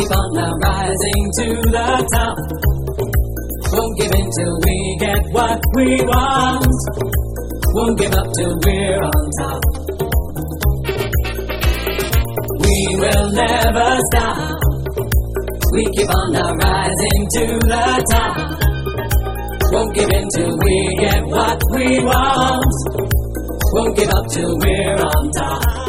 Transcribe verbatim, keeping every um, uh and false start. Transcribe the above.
keep on now rising to the top. Won't give in till we get what we want. Won't give up till we're on top. We will never stop. We keep on now rising to the top. Won't give in till we get what we want. Won't give up till we're on top.